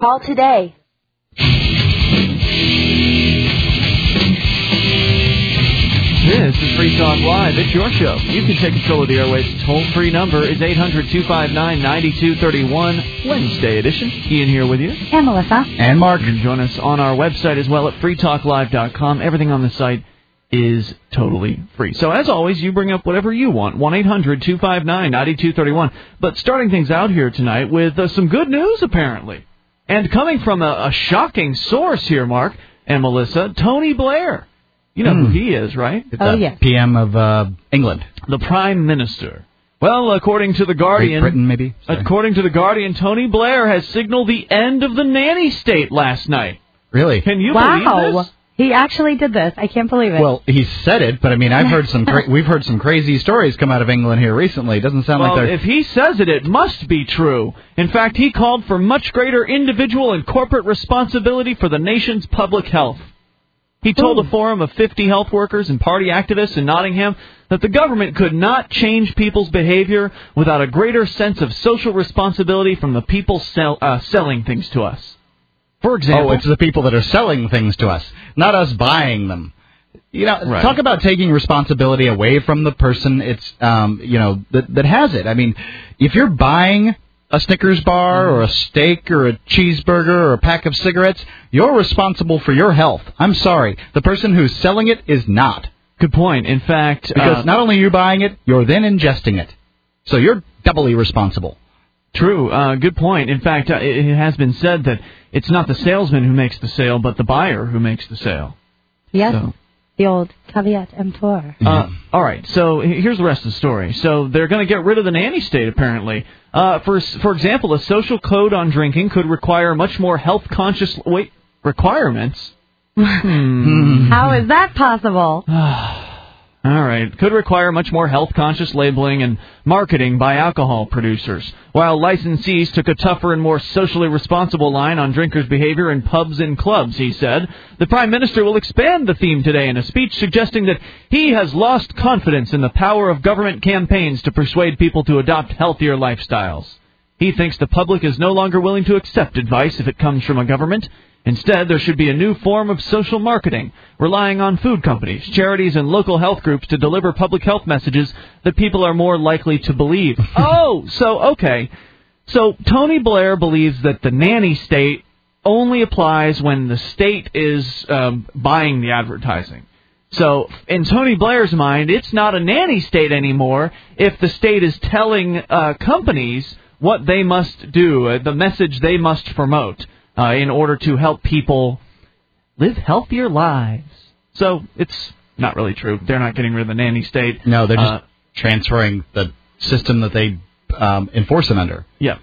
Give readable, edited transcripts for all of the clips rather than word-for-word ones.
Call today. This is Free Talk Live. It's your show. You can take control of the airwaves. Toll-free number is 800-259-9231, Wednesday edition. Ian here with you. And Melissa. And Mark. You can join us on our website as well at freetalklive.com. Everything on the site is totally free. So as always, you bring up whatever you want. 1-800-259-9231. But starting things out here tonight with some good news, apparently. And coming from a shocking source here, Mark and Melissa, Tony Blair. You know who he is, right? Yes. PM of England. The Prime Minister. Well, according to The Guardian... Great Britain, maybe? Sorry. According to The Guardian, Tony Blair has signaled the end of the nanny state last night. Really? Can you believe this? He actually did this. I can't believe it. Well, he said it, but I mean, I've heard we've heard some crazy stories come out of England here recently. It doesn't sound like they're... if he says it, it must be true. In fact, he called for much greater individual and corporate responsibility for the nation's public health. He told a forum of 50 health workers and party activists in Nottingham that the government could not change people's behavior without a greater sense of social responsibility from the people selling things to us. For example... Oh, it's the people that are selling things to us, not us buying them. You know, Talk about taking responsibility away from the person that has it. I mean, if you're buying a Snickers bar or a steak or a cheeseburger or a pack of cigarettes, you're responsible for your health. I'm sorry. The person who's selling it is not. Good point. In fact... Because not only are you buying it, you're then ingesting it. So you're doubly responsible. True. Good point. In fact, it has been said that it's not the salesman who makes the sale, but the buyer who makes the sale. Yes. So. The old caveat emptor. All right, so here's the rest of the story. So they're going to get rid of the nanny state, apparently. For example, a social code on drinking could require much more health-conscious... requirements? How is that possible? All right. Could require much more health-conscious labeling and marketing by alcohol producers, while licensees took a tougher and more socially responsible line on drinkers' behavior in pubs and clubs, he said. The Prime Minister will expand the theme today in a speech suggesting that he has lost confidence in the power of government campaigns to persuade people to adopt healthier lifestyles. He thinks the public is no longer willing to accept advice if it comes from a government. Instead, there should be a new form of social marketing, relying on food companies, charities, and local health groups to deliver public health messages that people are more likely to believe. Okay. So Tony Blair believes that the nanny state only applies when the state is buying the advertising. So in Tony Blair's mind, it's not a nanny state anymore if the state is telling companies what they must do, the message they must promote. In order to help people live healthier lives. So it's not really true. They're not getting rid of the nanny state. No, they're just transferring the system that they enforce them under. Yeah.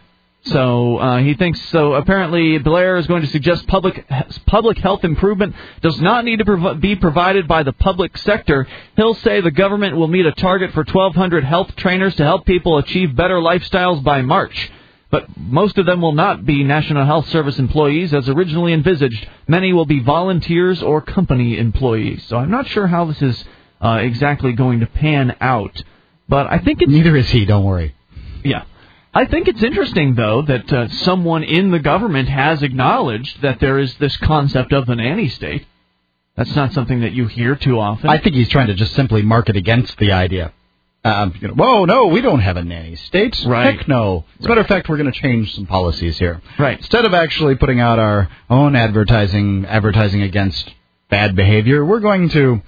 So he thinks so. Apparently, Blair is going to suggest public health improvement does not need to be provided by the public sector. He'll say the government will meet a target for 1,200 health trainers to help people achieve better lifestyles by March. But most of them will not be National Health Service employees as originally envisaged. Many will be volunteers or company employees. So I'm not sure how this is exactly going to pan out. But I think it's... Neither is he, don't worry. Yeah. I think it's interesting, though, that someone in the government has acknowledged that there is this concept of the nanny state. That's not something that you hear too often. I think he's trying to just simply market against the idea. Whoa, no, we don't have a nanny state. Right. Heck no. As a matter of fact, we're going to change some policies here. Right. Instead of actually putting out our own advertising against bad behavior, we're going to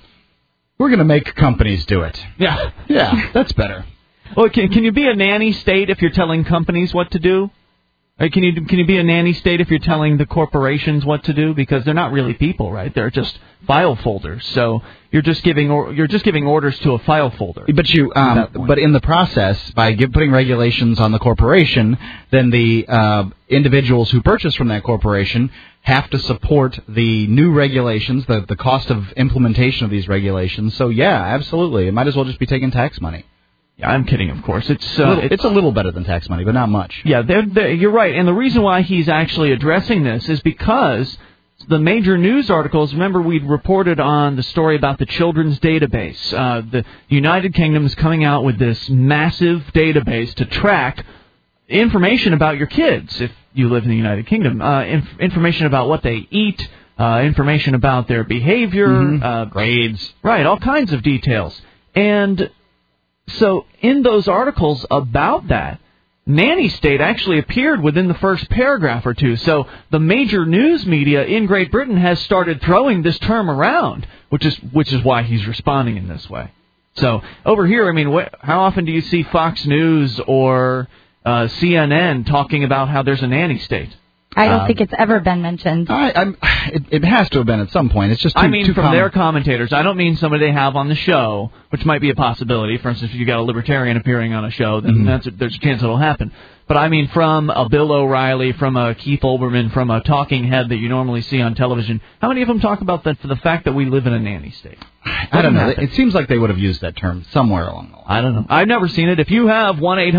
make companies do it. Yeah. Yeah, that's better. Well, can you be a nanny state if you're telling companies what to do? Or can you be a nanny state if you're telling the corporations what to do? Because they're not really people, right? They're just file folders. So you're just giving orders to a file folder. But but in the process, by putting regulations on the corporation, then the individuals who purchase from that corporation have to support the new regulations, the cost of implementation of these regulations. So yeah, absolutely, it might as well just be taking tax money. Yeah, I'm kidding, of course. It's a little better than tax money, but not much. Yeah, you're right. And the reason why he's actually addressing this is because the major news articles, remember we'd reported on the story about the children's database. The United Kingdom is coming out with this massive database to track information about your kids. you live in the United Kingdom. Information about what they eat, information about their behavior, grades. Right, all kinds of details. And so in those articles about that, nanny state actually appeared within the first paragraph or two. So the major news media in Great Britain has started throwing this term around, which is why he's responding in this way. So over here, I mean, how often do you see Fox News or CNN talking about how there's a nanny state? I don't think it's ever been mentioned. It has to have been at some point. It's just too from common. Their commentators. I don't mean somebody they have on the show, which might be a possibility. For instance, if you got a libertarian appearing on a show, then there's a chance it'll happen. But I mean from a Bill O'Reilly, from a Keith Olbermann, from a talking head that you normally see on television. How many of them talk about the fact that we live in a nanny state? I don't know. It seems like they would have used that term somewhere along the line. I don't know. I've never seen it. If you have,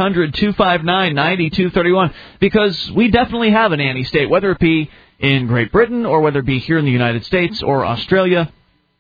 1-800-259-9231, because we definitely have a nanny state, whether it be in Great Britain or whether it be here in the United States or Australia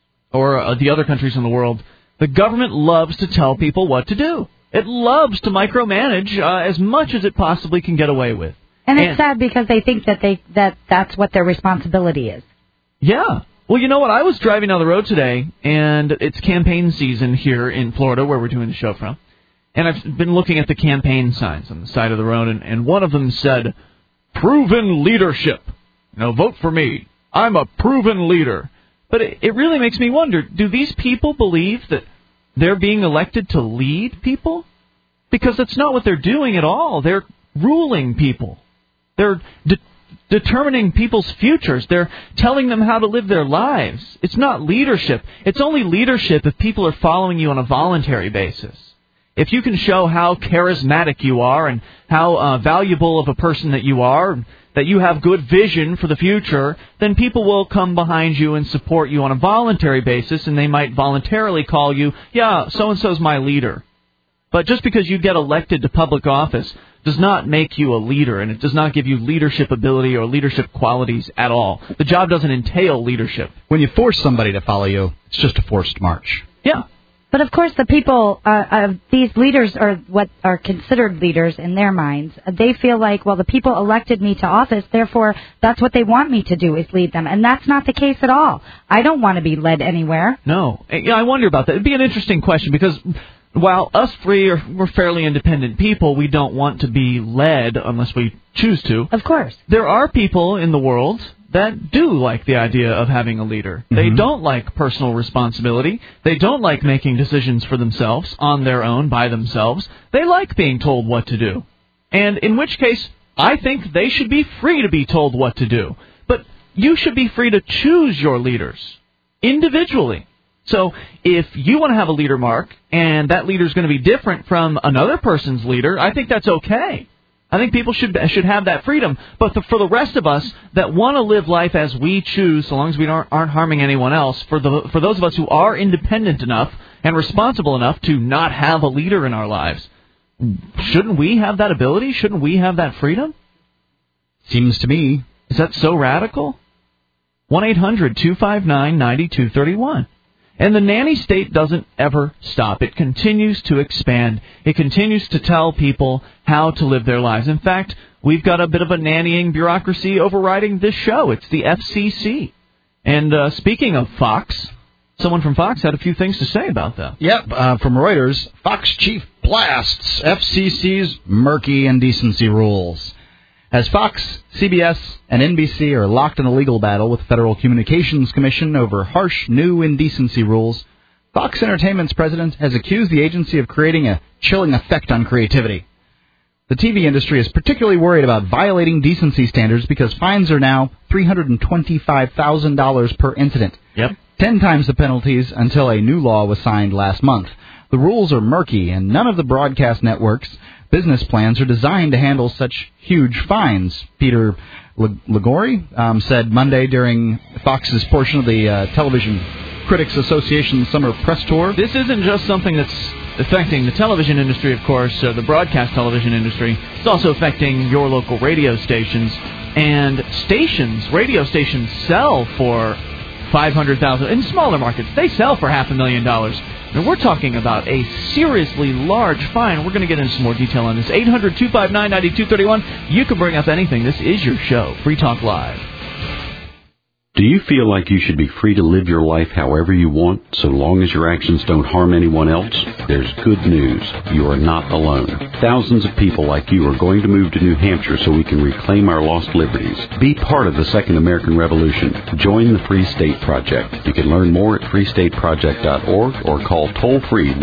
or the other countries in the world. The government loves to tell people what to do. It loves to micromanage as much as it possibly can get away with. And it's sad because they think that that's what their responsibility is. Yeah. Well, you know what? I was driving down the road today, and it's campaign season here in Florida, where we're doing the show from. And I've been looking at the campaign signs on the side of the road, and one of them said, "Proven leadership. Vote for me. I'm a proven leader." But it really makes me wonder, do these people believe that they're being elected to lead people? Because that's not what they're doing at all. They're ruling people. They're determining people's futures. They're telling them how to live their lives. It's not leadership. It's only leadership if people are following you on a voluntary basis. If you can show how charismatic you are and how valuable of a person that you are, that you have good vision for the future, then people will come behind you and support you on a voluntary basis, and they might voluntarily call you, yeah, so-and-so's my leader. But just because you get elected to public office does not make you a leader, and it does not give you leadership ability or leadership qualities at all. The job doesn't entail leadership. When you force somebody to follow you, it's just a forced march. Yeah. But of course, the people, these leaders are what are considered leaders in their minds. They feel like, well, the people elected me to office, therefore that's what they want me to do is lead them. And that's not the case at all. I don't want to be led anywhere. No. Yeah, I wonder about that. It'd be an interesting question because while us three we're fairly independent people, we don't want to be led unless we choose to. Of course. There are people in the world that do like the idea of having a leader. They don't like personal responsibility. They don't like making decisions for themselves, on their own, by themselves. They like being told what to do. And in which case, I think they should be free to be told what to do. But you should be free to choose your leaders individually. So if you want to have a leader, Mark, and that leader is going to be different from another person's leader, I think that's okay. I think people should have that freedom. But for the rest of us that want to live life as we choose, so long as we aren't harming anyone else, for those of us who are independent enough and responsible enough to not have a leader in our lives, shouldn't we have that ability? Shouldn't we have that freedom? Seems to me. Is that so radical? 1-800-259-9231. And the nanny state doesn't ever stop. It continues to expand. It continues to tell people how to live their lives. In fact, we've got a bit of a nannying bureaucracy overriding this show. It's the FCC. And speaking of Fox, someone from Fox had a few things to say about that. Yep, from Reuters, Fox chief blasts FCC's murky indecency rules. As Fox, CBS, and NBC are locked in a legal battle with the Federal Communications Commission over harsh new indecency rules, Fox Entertainment's president has accused the agency of creating a chilling effect on creativity. The TV industry is particularly worried about violating decency standards because fines are now $325,000 per incident. Yep. 10 times the penalties until a new law was signed last month. The rules are murky, and none of the broadcast networks' business plans are designed to handle such huge fines. Peter Ligori said Monday during Fox's portion of the Television Critics Association summer press tour. This isn't just something that's affecting the television industry, of course, the broadcast television industry. It's also affecting your local radio stations. And radio stations sell for $500,000. In smaller markets, they sell for $500,000. Now, we're talking about a seriously large fine. We're going to get into some more detail on this. 800-259-9231. You can bring up anything. This is your show, Free Talk Live. Do you feel like you should be free to live your life however you want, so long as your actions don't harm anyone else? There's good news. You are not alone. Thousands of people like you are going to move to New Hampshire so we can reclaim our lost liberties. Be part of the Second American Revolution. Join the Free State Project. You can learn more at freestateproject.org or call toll-free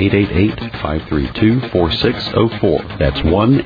1-888-532-4604. That's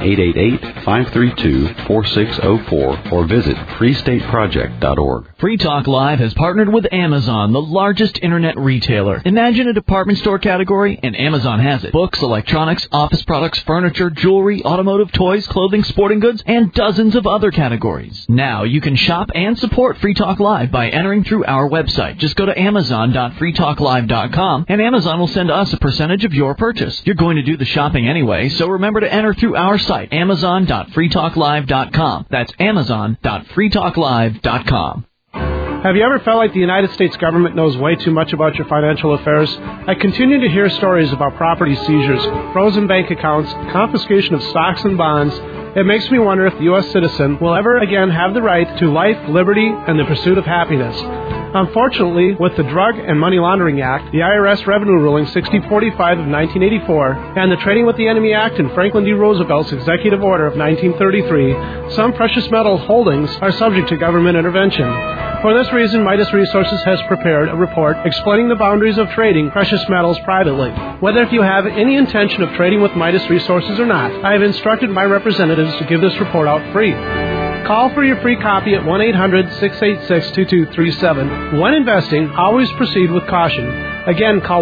1-888-532-4604 or visit freestateproject.org. Free Talk Live has partnered with Amazon, the largest internet retailer. Imagine a department store category, and Amazon has it. Books, electronics, office products, furniture, jewelry, automotive, toys, clothing, sporting goods, and dozens of other categories. Now you can shop and support Free Talk Live by entering through our website. Just go to amazon.freetalklive.com, and Amazon will send us a percentage of your purchase. You're going to do the shopping anyway, so remember to enter through our site, amazon.freetalklive.com. That's amazon.freetalklive.com. Have you ever felt like the United States government knows way too much about your financial affairs? I continue to hear stories about property seizures, frozen bank accounts, confiscation of stocks and bonds. It makes me wonder if the U.S. citizen will ever again have the right to life, liberty, and the pursuit of happiness. Unfortunately, with the Drug and Money Laundering Act, the IRS Revenue Ruling 6045 of 1984, and the Trading with the Enemy Act and Franklin D. Roosevelt's Executive Order of 1933, some precious metal holdings are subject to government intervention. For this reason, Midas Resources has prepared a report explaining the boundaries of trading precious metals privately. Whether if you have any intention of trading with Midas Resources or not, I have instructed my representatives to give this report out free. Call for your free copy at 1-800-686-2237. When investing, always proceed with caution. Again, call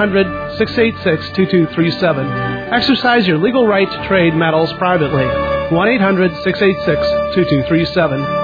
1-800-686-2237. Exercise your legal right to trade metals privately. 1-800-686-2237.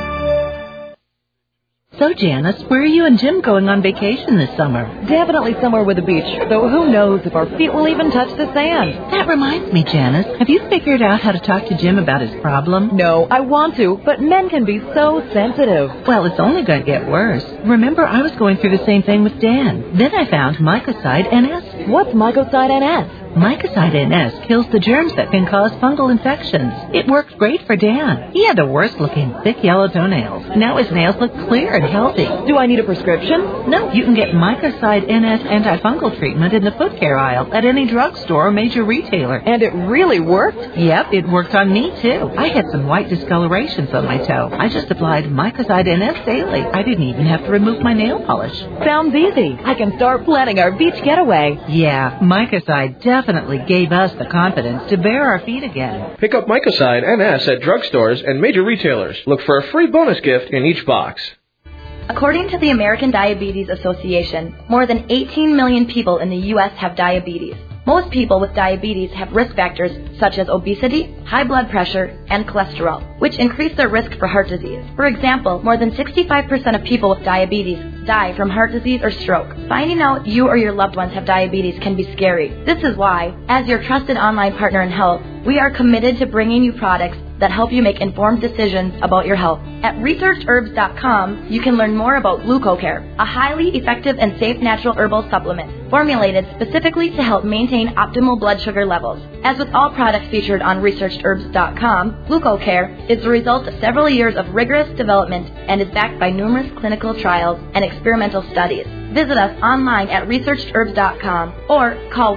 So, Janice, where are you and Jim going on vacation this summer? Definitely somewhere with a beach, though who knows if our feet will even touch the sand. That reminds me, Janice, have you figured out how to talk to Jim about his problem? No, I want to, but men can be so sensitive. Well, it's only going to get worse. Remember, I was going through the same thing with Dan. Then I found Mycoside NS. What's Mycoside NS? Mycoside NS kills the germs that can cause fungal infections. It worked great for Dan. He had the worst-looking, thick yellow toenails. Now his nails look clear and healthy. Do I need a prescription? No, you can get Mycoside NS antifungal treatment in the foot care aisle at any drugstore or major retailer. And it really worked? Yep, it worked on me, too. I had some white discolorations on my toe. I just applied Mycoside NS daily. I didn't even have to remove my nail polish. Sounds easy. I can start planning our beach getaway. Yeah, Mycoside definitely gave us the confidence to bare our feet again. Pick up Mycoside NS at drugstores and major retailers. Look for a free bonus gift in each box. According to the American Diabetes Association, more than 18 million people in the U.S. have diabetes. Most people with diabetes have risk factors such as obesity, high blood pressure, and cholesterol, which increase their risk for heart disease. For example, more than 65% of people with diabetes die from heart disease or stroke. Finding out you or your loved ones have diabetes can be scary. This is why, as your trusted online partner in health, we are committed to bringing you products that help you make informed decisions about your health. At ResearchHerbs.com, you can learn more about GlucoCare, a highly effective and safe natural herbal supplement formulated specifically to help maintain optimal blood sugar levels. As with all products featured on ResearchHerbs.com, GlucoCare is the result of several years of rigorous development and is backed by numerous clinical trials and experimental studies. Visit us online at ResearchHerbs.com or call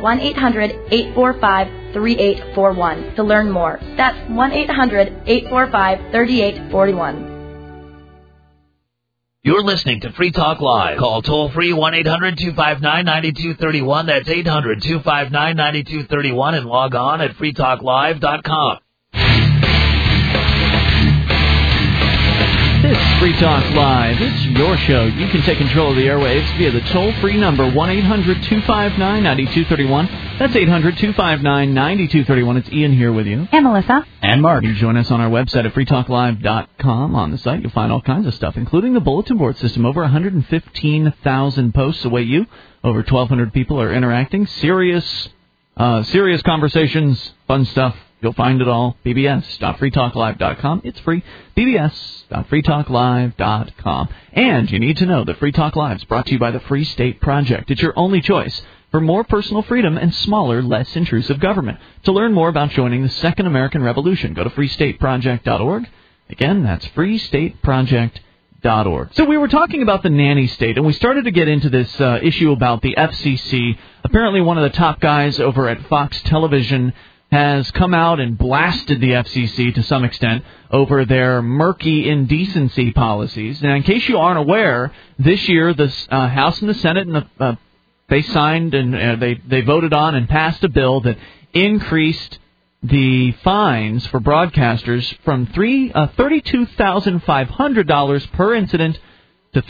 1-800-845-3841 to learn more. That's 1-800-845-3841. You're listening to Free Talk Live. Call toll-free 1-800-259-9231. That's 800-259-9231 and log on at freetalklive.com. This is Free Talk Live. It's your show. You can take control of the airwaves via the toll-free number 1-800-259-9231. That's 800-259-9231. It's Ian here with you. And Melissa. And Mark. You can join us on our website at freetalklive.com. On the site, you'll find all kinds of stuff, including the bulletin board system. Over 115,000 posts await you. Over 1,200 people are interacting. Serious conversations, fun stuff. You'll find it all. bbs.freetalklive.com. It's free. bbs.freetalklive.com. And you need to know that Free Talk Live is brought to you by the Free State Project. It's your only choice for more personal freedom and smaller, less intrusive government. To learn more about joining the Second American Revolution, go to freestateproject.org. Again, that's freestateproject.org. So we were talking about the nanny state, and we started to get into this issue about the FCC. Apparently one of the top guys over at Fox Television has come out and blasted the FCC to some extent over their murky indecency policies. Now, in case you aren't aware, this year the House and the Senate and they signed and they voted on and passed a bill that increased the fines for broadcasters from $32,500 per incident to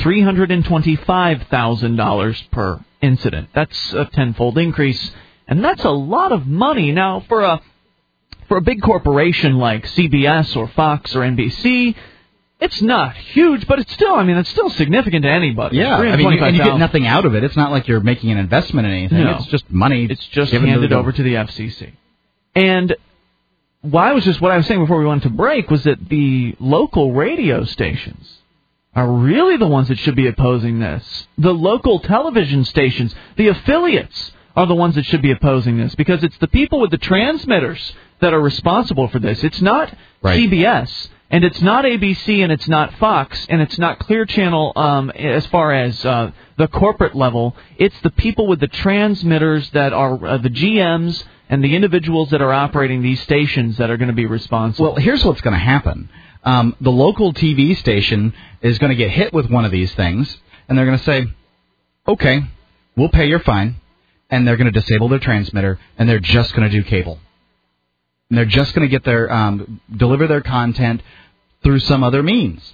$325,000 per incident. That's a tenfold increase. And that's a lot of money. Now, for a big corporation like CBS or Fox or NBC, it's not huge, but it's still significant to anybody. Yeah, and you get nothing out of it. It's not like you're making an investment in anything. No. It's just money. It's just handed over to the FCC. And what I was saying before we went to break was that the local radio stations are really the ones that should be opposing this. The local television stations, the affiliates, are the ones that should be opposing this, because it's the people with the transmitters that are responsible for this. It's not CBS, and it's not ABC, and it's not Fox, and it's not Clear Channel as far as the corporate level. It's the people with the transmitters that are the GMs and the individuals that are operating these stations that are going to be responsible. Well, here's what's going to happen. The local TV station is going to get hit with one of these things, and they're going to say, okay, we'll pay your fine. And they're going to disable their transmitter, and they're just going to do cable. And they're just going to get their deliver their content through some other means.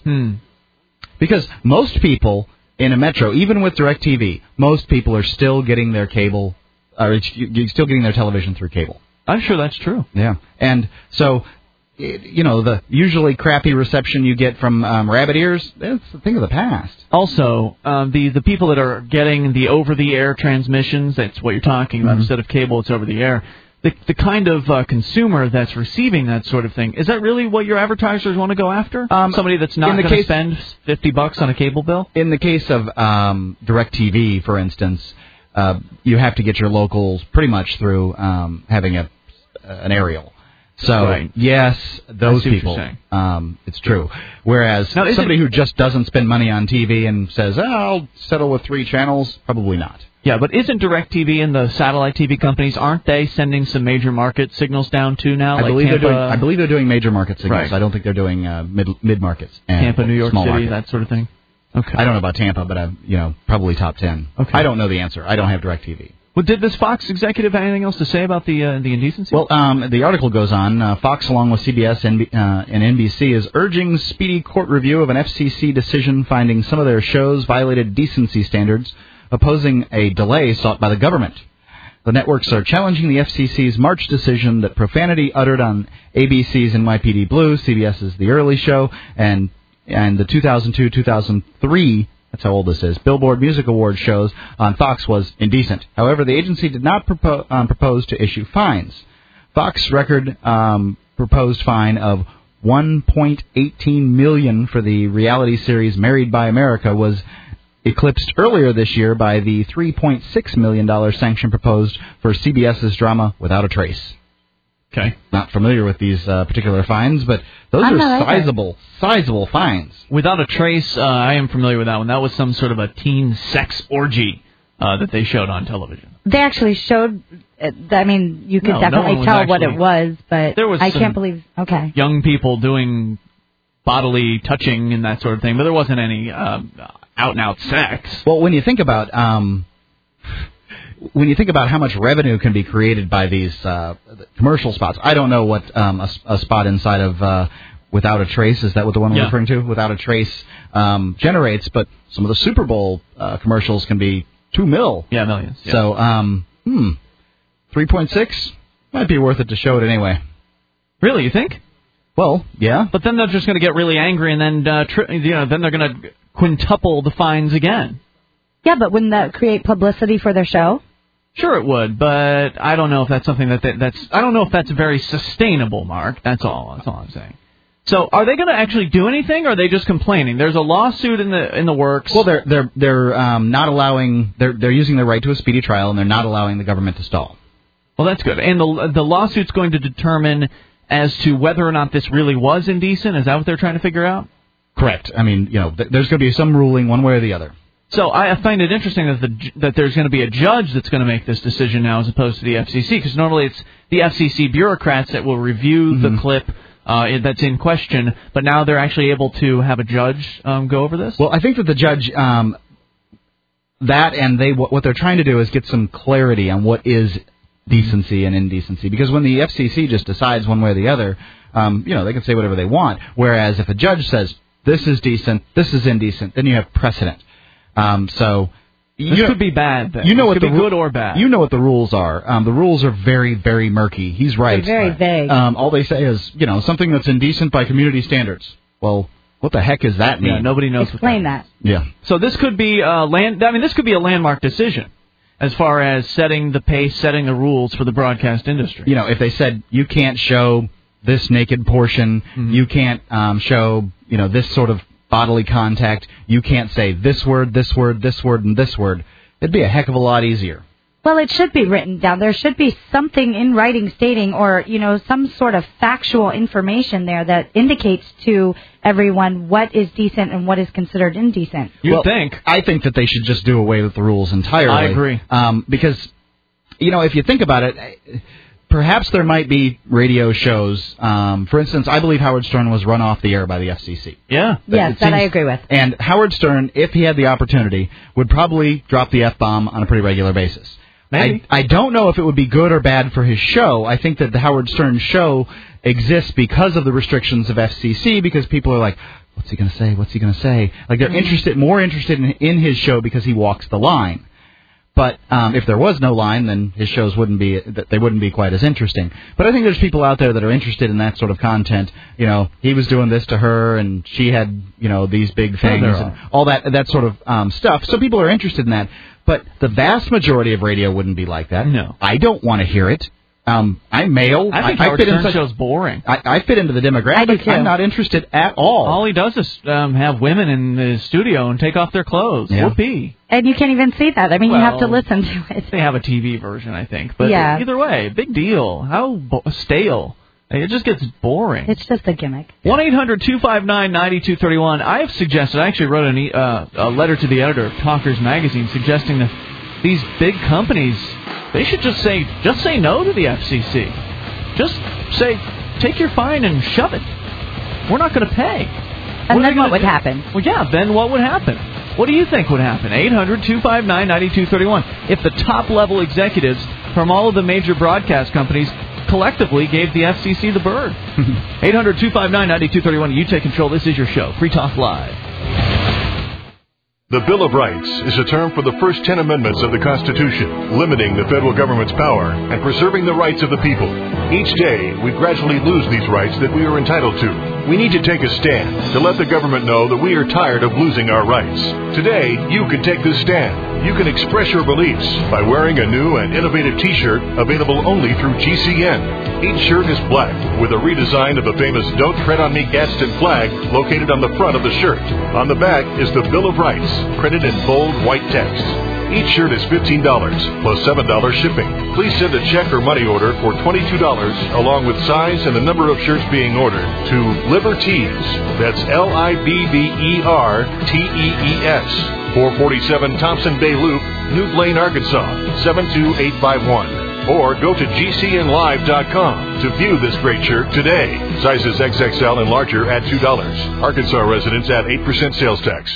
Because most people in a metro, even with DirecTV, most people are still getting their cable, or still getting their television through cable. I'm sure that's true. Yeah, and so the usually crappy reception you get from rabbit ears, it's a thing of the past. Also, the people that are getting the over-the-air transmissions, that's what you're talking about. Instead of cable, it's over-the-air. The kind of consumer that's receiving that sort of thing, is that really what your advertisers want to go after? Somebody that's not going to spend $50 on a cable bill? In the case of DirecTV, for instance, you have to get your locals pretty much through having an aerial. So, yes, those people, it's true. Whereas somebody who just doesn't spend money on TV and says, I'll settle with 3 channels, probably not. Yeah, but isn't DirecTV and the satellite TV companies, aren't they sending some major market signals down too now? I believe they're doing major market signals. Right. I don't think they're doing mid-markets. Tampa, New York City, market. that sort of thing? Okay. I don't know about Tampa, but probably top 10. Okay. I don't know the answer. I don't have DirecTV. Well, did this Fox executive have anything else to say about the indecency? Well, the article goes on. Fox, along with CBS and NBC, is urging speedy court review of an FCC decision finding some of their shows violated decency standards, opposing a delay sought by the government. The networks are challenging the FCC's March decision that profanity uttered on ABC's NYPD Blue, CBS's The Early Show, and the 2002-2003 that's how old this is. Billboard Music Awards shows on Fox was indecent. However, the agency did not propose to issue fines. Fox record proposed fine of $1.18 million for the reality series Married by America was eclipsed earlier this year by the $3.6 million sanction proposed for CBS's drama Without a Trace. Okay. Not familiar with these particular fines, but those are sizable fines. Without a Trace, I am familiar with that one. That was some sort of a teen sex orgy that they showed on television. They actually showed, you could definitely tell what it was, but I can't believe, okay. Young people doing bodily touching and that sort of thing, but there wasn't any out-and-out sex. Well, when you think about how much revenue can be created by these commercial spots, I don't know what a spot inside of Without a Trace, is that what the one we're referring to? Without a Trace generates, but some of the Super Bowl commercials can be $2 million. Yeah, millions. Yeah. So, 3.6 might be worth it to show it anyway. Really, you think? Well, yeah. But then they're just going to get really angry, and then then they're going to quintuple the fines again. Yeah, but wouldn't that create publicity for their show? Sure, it would, but I don't know if that's something I don't know if that's very sustainable, Mark. That's all I'm saying. So are they going to actually do anything, or are they just complaining? There's a lawsuit in the works. Well, they're not allowing. They're using their right to a speedy trial, and they're not allowing the government to stall. Well, that's good. And the lawsuit's going to determine as to whether or not this really was indecent. Is that what they're trying to figure out? Correct. I mean, there's going to be some ruling one way or the other. So I find it interesting that there's going to be a judge that's going to make this decision now as opposed to the FCC, because normally it's the FCC bureaucrats that will review the clip that's in question, but now they're actually able to have a judge go over this? Well, I think that the judge, what they're trying to do is get some clarity on what is decency and indecency, because when the FCC just decides one way or the other, they can say whatever they want, whereas if a judge says, this is decent, this is indecent, then you have precedent. This could be bad. Then. It could be good or bad. You know what the rules are. The rules are very, very murky. He's right. They're very vague. All they say is, something that's indecent by community standards. Well, what the heck does that mean? Yeah, nobody knows. Explain that. Yeah. So this could be this could be a landmark decision as far as setting the pace, setting the rules for the broadcast industry. If they said you can't show this naked portion, you can't show this sort of bodily contact, you can't say this word, this word, this word, and this word, it'd be a heck of a lot easier. Well, it should be written down. There should be something in writing stating, or, some sort of factual information there that indicates to everyone what is decent and what is considered indecent. I think that they should just do away with the rules entirely. I agree. Because, if you think about it, perhaps there might be radio shows. For instance, I believe Howard Stern was run off the air by the FCC. Yeah. Yes, that I agree with. And Howard Stern, if he had the opportunity, would probably drop the F-bomb on a pretty regular basis. Maybe. I don't know if it would be good or bad for his show. I think that the Howard Stern show exists because of the restrictions of FCC, because people are like, what's he going to say? What's he going to say? Like, they're more interested in his show because he walks the line. But if there was no line, then his shows wouldn't be quite as interesting. But I think there's people out there that are interested in that sort of content. He was doing this to her, and she had, these big things, and all that sort of stuff. So people are interested in that. But the vast majority of radio wouldn't be like that. No. I don't want to hear it. I'm male. I think Howard Stern show's boring. I fit into the demographic. I do too. I'm not interested at all. All he does is have women in the studio and take off their clothes. Yeah. Whoopee. And you can't even see that. I mean, you have to listen to it. They have a TV version, I think. But either way, big deal. How stale. It just gets boring. It's just a gimmick. 1-800-259-9231. I have suggested, I actually wrote a letter to the editor of Talkers Magazine suggesting that these big companies, they should just say no to the FCC. Just say, take your fine and shove it. We're not going to pay. And then what would happen? Well, yeah, then what would happen? What do you think would happen? 800-259-9231. If the top-level executives from all of the major broadcast companies collectively gave the FCC the bird. 800-259-9231. You take control. This is your show. Free Talk Live. The Bill of Rights is a term for the first 10 amendments of the Constitution, limiting the federal government's power and preserving the rights of the people. Each day, we gradually lose these rights that we are entitled to. We need to take a stand to let the government know that we are tired of losing our rights. Today, you can take this stand. You can express your beliefs by wearing a new and innovative T-shirt available only through GCN. Each shirt is black with a redesign of the famous Don't Tread on Me Gadsden flag located on the front of the shirt. On the back is the Bill of Rights, printed in bold white text. Each shirt is $15 plus $7 shipping. Please send a check or money order for $22 along with size and the number of shirts being ordered to Libertees. That's LIBBERTEES. 447 Thompson Bay Loop, New Blaine, Arkansas, 72851. Or go to GCNlive.com to view this great shirt today. Sizes XXL and larger at $2. Arkansas residents at 8% sales tax.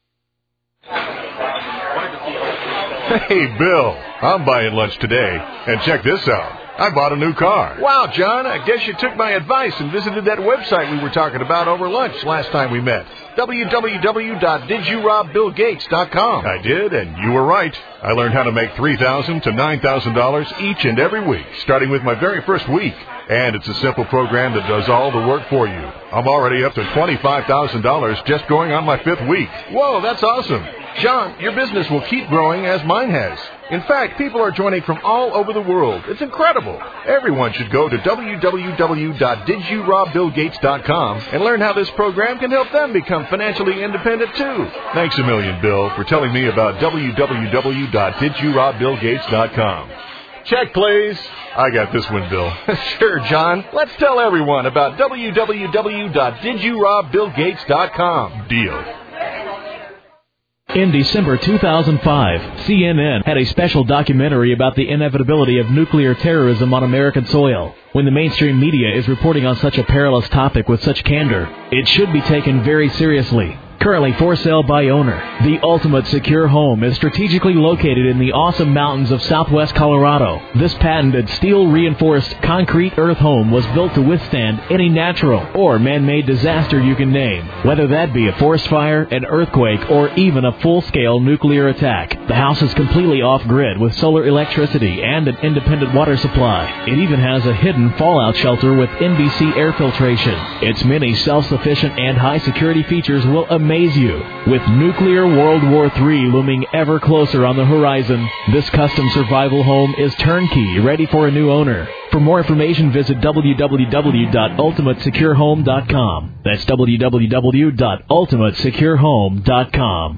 Hey, Bill, I'm buying lunch today. And check this out. I bought a new car. Wow, John, I guess you took my advice and visited that website we were talking about over lunch last time we met. www.didyourobBillGates.com. I did, and you were right. I learned how to make $3,000 to $9,000 each and every week, starting with my very first week. And it's a simple program that does all the work for you. I'm already up to $25,000 just going on my 5th week. Whoa, that's awesome. John, your business will keep growing as mine has. In fact, people are joining from all over the world. It's incredible. Everyone should go to www.didyourobBillGates.com and learn how this program can help them become financially independent too. Thanks a million, Bill, for telling me about www.didyourobBillGates.com. Check, please. I got this one, Bill. Sure, John. Let's tell everyone about www.didyourobBillGates.com. Deal. In December 2005, CNN had a special documentary about the inevitability of nuclear terrorism on American soil. When the mainstream media is reporting on such a perilous topic with such candor, it should be taken very seriously. Currently for sale by owner, the ultimate secure home is strategically located in the awesome mountains of southwest Colorado. This patented steel-reinforced concrete earth home was built to withstand any natural or man-made disaster you can name, whether that be a forest fire, an earthquake, or even a full-scale nuclear attack. The house is completely off-grid with solar electricity and an independent water supply. It even has a hidden fallout shelter with NBC air filtration. Its many self-sufficient and high-security features will amaze you. With nuclear World War III looming ever closer on the horizon, this custom survival home is turnkey, ready for a new owner. For more information, visit www.ultimatesecurehome.com. That's www.ultimatesecurehome.com.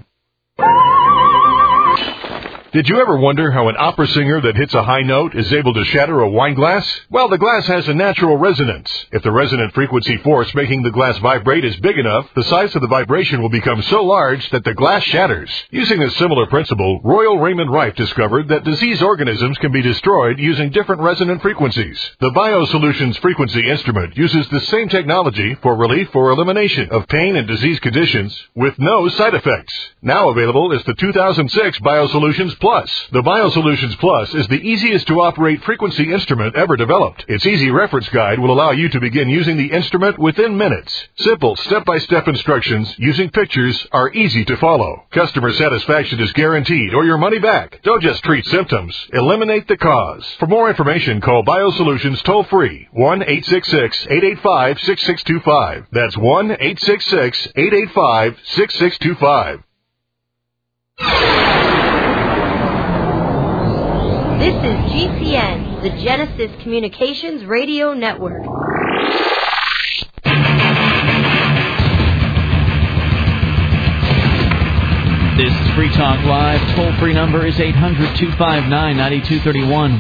Did you ever wonder how an opera singer that hits a high note is able to shatter a wine glass? Well, the glass has a natural resonance. If the resonant frequency force making the glass vibrate is big enough, the size of the vibration will become so large that the glass shatters. Using a similar principle, Royal Raymond Rife discovered that disease organisms can be destroyed using different resonant frequencies. The BioSolutions frequency instrument uses the same technology for relief or elimination of pain and disease conditions with no side effects. Now available is the 2006 BioSolutions Plus. The BioSolutions Plus is the easiest to operate frequency instrument ever developed. Its easy reference guide will allow you to begin using the instrument within minutes. Simple step-by-step instructions using pictures are easy to follow. Customer satisfaction is guaranteed or your money back. Don't just treat symptoms, eliminate the cause. For more information, call BioSolutions toll-free 1-866-885-6625. That's 1-866-885-6625. This is GCN, the Genesis Communications Radio Network. This is Free Talk Live. Toll-free number is 800-259-9231.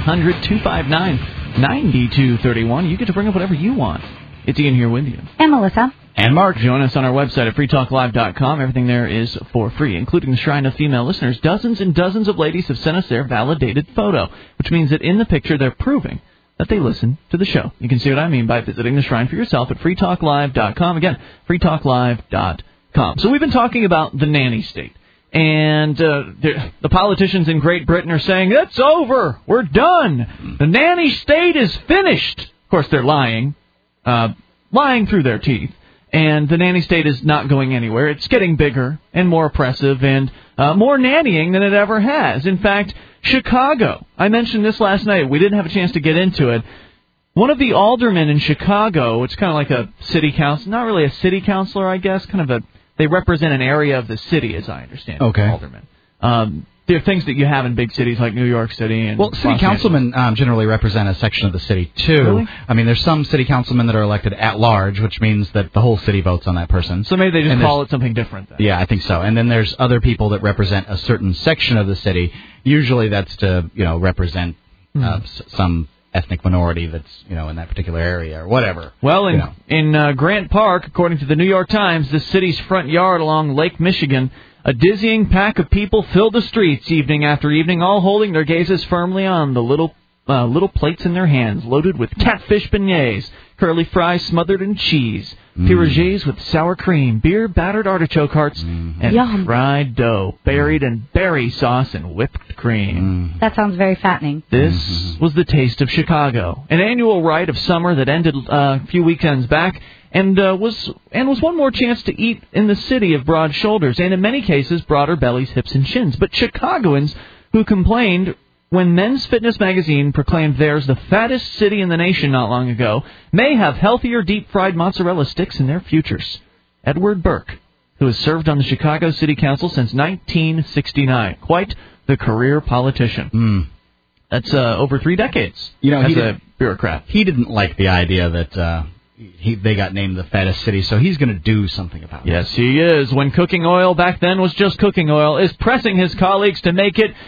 1-800-259-9231. You get to bring up whatever you want. It's Ian here with you. And Melissa. And Mark. Join us on our website at freetalklive.com. Everything there is for free, including the Shrine of Female Listeners. Dozens and dozens of ladies have sent us their validated photo, which means that in the picture they're proving that they listen to the show. You can see what I mean by visiting the Shrine for yourself at freetalklive.com. Again, freetalklive.com. So we've been talking about the nanny state. And the politicians in Great Britain are saying, it's over. We're done. The nanny state is finished. Of course, they're lying through their teeth. And the nanny state is not going anywhere. It's getting bigger and more oppressive and more nannying than it ever has. In fact, Chicago, I mentioned this last night. We didn't have a chance to get into it. One of the aldermen in Chicago, it's kind of like a city council, not really a city councilor, I guess, they represent an area of the city, as I understand it. Okay. Aldermen. There are things that you have in big cities like New York City and city councilmen generally represent a section of the city, too. Really? I mean, there's some city councilmen that are elected at large, which means that the whole city votes on that person. So maybe they just call it something different then. Yeah, I think so. And then there's other people that represent a certain section of the city. Usually that's to, represent some ethnic minority that's, in that particular area or whatever. Well, in Grant Park, according to the New York Times, the city's front yard along Lake Michigan, a dizzying pack of people filled the streets evening after evening, all holding their gazes firmly on the little plates in their hands, loaded with catfish beignets, curly fries smothered in cheese, purées with sour cream, beer-battered artichoke hearts, and fried dough buried in berry sauce and whipped cream. That sounds very fattening. This was the taste of Chicago, an annual rite of summer that ended a few weekends back. and was one more chance to eat in the city of broad shoulders, and in many cases, broader bellies, hips, and shins. But Chicagoans who complained when Men's Fitness magazine proclaimed theirs the fattest city in the nation not long ago may have healthier deep-fried mozzarella sticks in their futures. Edward Burke, who has served on the Chicago City Council since 1969. Quite the career politician. That's over 3 decades as a bureaucrat. He didn't like the idea that they got named the fattest city, so he's going to do something about it. Yes, he is. When cooking oil back then was just cooking oil, is pressing his colleagues to make it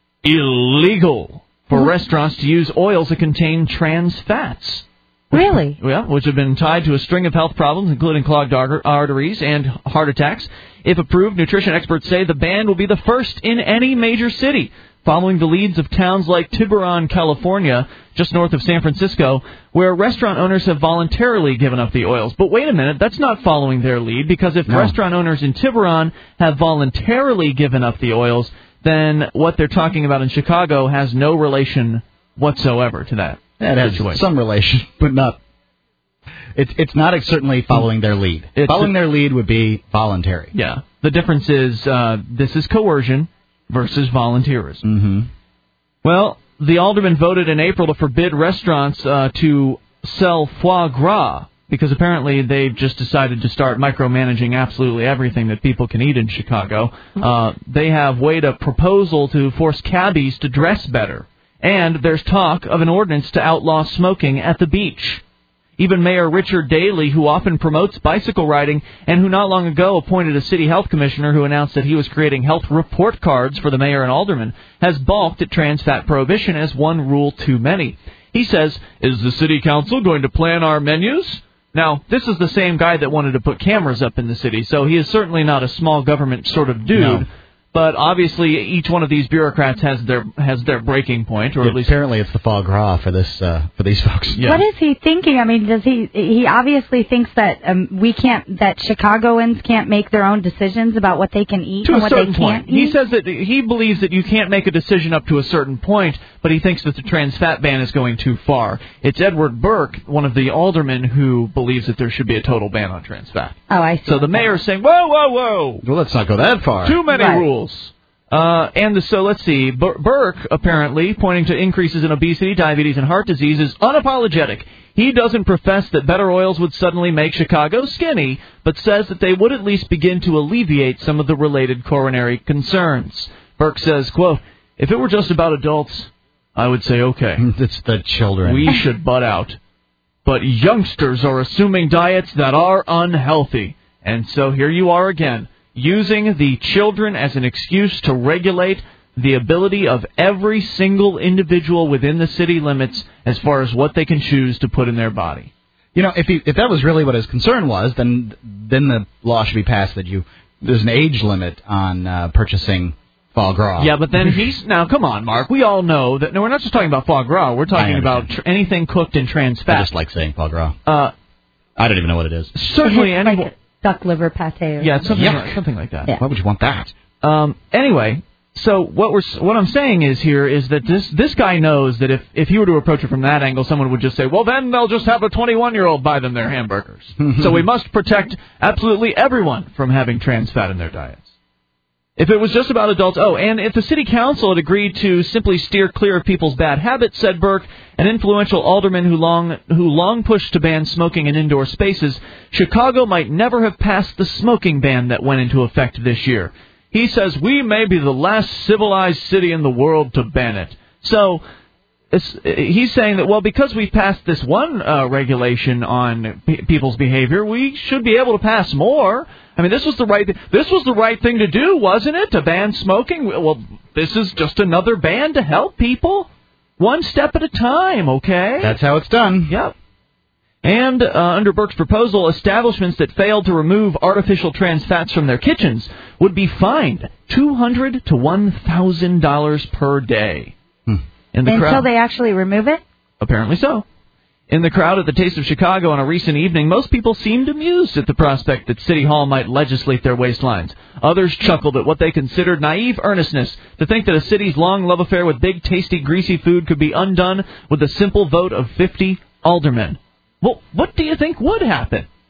illegal for restaurants to use oils that contain trans fats. Really? Yeah, which have been tied to a string of health problems, including clogged arteries and heart attacks. If approved, nutrition experts say the ban will be the first in any major city, following the leads of towns like Tiburon, California, just north of San Francisco, where restaurant owners have voluntarily given up the oils. But wait a minute, that's not following their lead, because if restaurant owners in Tiburon have voluntarily given up the oils, then what they're talking about in Chicago has no relation whatsoever to that. It has some relation, but not. It's not certainly following their lead. Following their lead would be voluntary. Yeah. The difference is this is coercion versus volunteerism. Mm-hmm. Well, the aldermen voted in April to forbid restaurants to sell foie gras, because apparently they've just decided to start micromanaging absolutely everything that people can eat in Chicago. They have weighed a proposal to force cabbies to dress better. And there's talk of an ordinance to outlaw smoking at the beach. Even Mayor Richard Daley, who often promotes bicycle riding and who not long ago appointed a city health commissioner who announced that he was creating health report cards for the mayor and aldermen, has balked at trans fat prohibition as one rule too many. He says, "Is the city council going to plan our menus?" Now, this is the same guy that wanted to put cameras up in the city, so he is certainly not a small government sort of dude. No. But obviously, each one of these bureaucrats has their breaking point, or at least apparently it's the foie gras for these folks. Yeah. What is he thinking? I mean, does he obviously thinks that that Chicagoans can't make their own decisions about what they can eat and what they can't eat? He says that he believes that you can't make a decision up to a certain point, but he thinks that the trans fat ban is going too far. It's Edward Burke, one of the aldermen, who believes that there should be a total ban on trans fat. Oh, I see. So the mayor's saying, whoa, whoa, whoa. Well, let's not go that far. Too many rules. So let's see. Burke, apparently, pointing to increases in obesity, diabetes, and heart disease, is unapologetic. He doesn't profess that better oils would suddenly make Chicago skinny, but says that they would at least begin to alleviate some of the related coronary concerns. Burke says, quote, "If it were just about adults, I would say okay. It's the children. We should butt out. But youngsters are assuming diets that are unhealthy. And so here you are again, using the children as an excuse to regulate the ability of every single individual within the city limits as far as what they can choose to put in their body." You know, if that was really what his concern was, then the law should be passed that there's an age limit on purchasing foie gras. Yeah, but then now come on, Mark. We all know that. No, we're not just talking about foie gras. We're talking about anything cooked in trans fat. I just like saying foie gras. I don't even know what it is. Certainly, like duck liver pate. Yeah, something like that. Yeah. Why would you want that? Anyway, so what I'm saying is that this guy knows that if he were to approach it from that angle, someone would just say, well, then they'll just have a 21-year-old buy them their hamburgers. So we must protect absolutely everyone from having trans fat in their diets. If it was just about adults, and if the city council had agreed to simply steer clear of people's bad habits, said Burke, an influential alderman who long pushed to ban smoking in indoor spaces, Chicago might never have passed the smoking ban that went into effect this year. He says, we may be the last civilized city in the world to ban it. So he's saying that, well, because we passed this one regulation on people's behavior, we should be able to pass more. I mean, this was the right thing to do, wasn't it? To ban smoking? Well, this is just another ban to help people, one step at a time. Okay, that's how it's done. Yep. And under Burke's proposal, establishments that failed to remove artificial trans fats from their kitchens would be fined $200 to $1,000 per day. Until they actually remove it? Apparently so. In the crowd at the Taste of Chicago on a recent evening, most people seemed amused at the prospect that City Hall might legislate their waistlines. Others chuckled at what they considered naive earnestness to think that a city's long love affair with big, tasty, greasy food could be undone with a simple vote of 50 aldermen. Well, what do you think would happen?